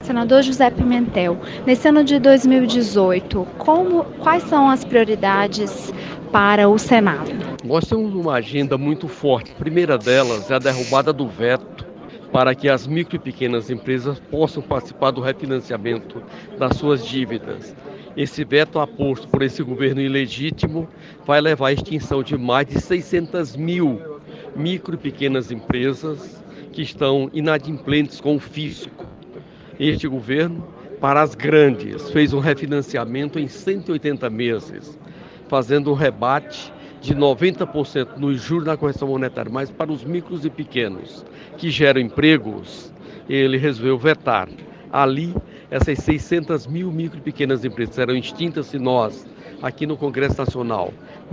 Senador José Pimentel, nesse ano de 2018, quais são as prioridades para o Senado? Nós temos uma agenda muito forte. A primeira delas é a derrubada do veto para que as micro e pequenas empresas possam participar do refinanciamento das suas dívidas. Esse veto aposto por esse governo ilegítimo vai levar à extinção de mais de 600 mil micro e pequenas empresas que estão inadimplentes com o fisco. Este governo, para as grandes, fez um refinanciamento em 180 meses, fazendo um rebate de 90% nos juros da correção monetária, mas para os micros e pequenos, que geram empregos, ele resolveu vetar. Ali, essas 600 mil micro e pequenas empresas serão extintas se nós, aqui no Congresso Nacional,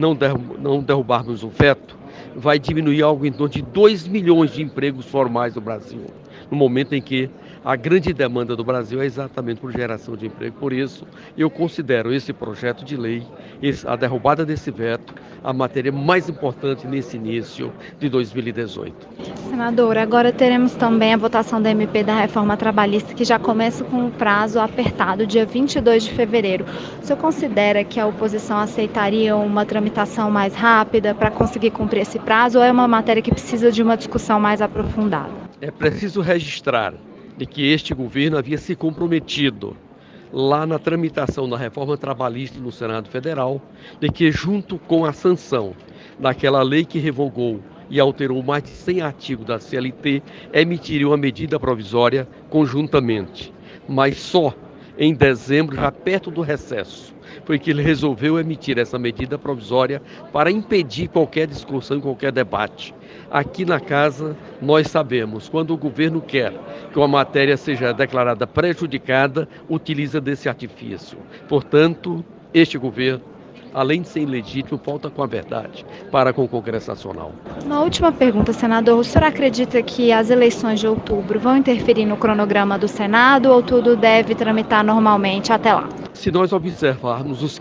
não derrubarmos o veto, vai diminuir algo em torno de 2 milhões de empregos formais no Brasil, no momento em que a grande demanda do Brasil é exatamente por geração de emprego. Por isso, eu considero esse projeto de lei, a derrubada desse veto, a matéria mais importante nesse início de 2018. Senador, agora teremos também a votação da MP da reforma trabalhista, que já começa com o prazo apertado, dia 22 de fevereiro. O senhor considera que a oposição aceitaria uma tramitação mais rápida para conseguir cumprir esse prazo, ou é uma matéria que precisa de uma discussão mais aprofundada? É preciso registrar de que este governo havia se comprometido lá na tramitação da reforma trabalhista no Senado Federal, de que junto com a sanção daquela lei que revogou e alterou mais de 100 artigos da CLT, emitiria uma medida provisória conjuntamente. Mas só em dezembro, já perto do recesso, foi que ele resolveu emitir essa medida provisória para impedir qualquer discussão, qualquer debate. Aqui na casa, nós sabemos, quando o governo quer que uma matéria seja declarada prejudicada, utiliza desse artifício. Portanto, este governo, além de ser ilegítimo, falta com a verdade para com o Congresso Nacional. Uma última pergunta, senador. O senhor acredita que as eleições de outubro vão interferir no cronograma do Senado ou tudo deve tramitar normalmente até lá? Se nós observarmos os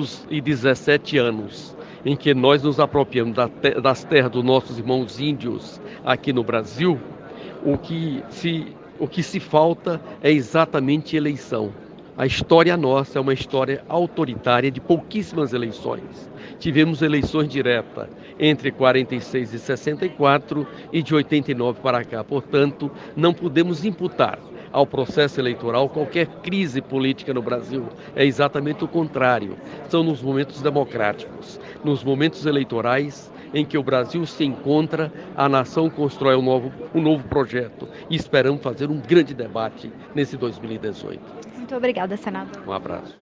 517 anos em que nós nos apropriamos das terras dos nossos irmãos índios aqui no Brasil, o que se falta é exatamente eleição. A história nossa é uma história autoritária de pouquíssimas eleições. Tivemos eleições diretas entre 46 e 64 e de 89 para cá. Portanto, não podemos imputar ao processo eleitoral qualquer crise política no Brasil. É exatamente o contrário. São nos momentos democráticos, nos momentos eleitorais em que o Brasil se encontra, a nação constrói um novo projeto e esperamos fazer um grande debate nesse 2018. Muito obrigada, senador. Um abraço.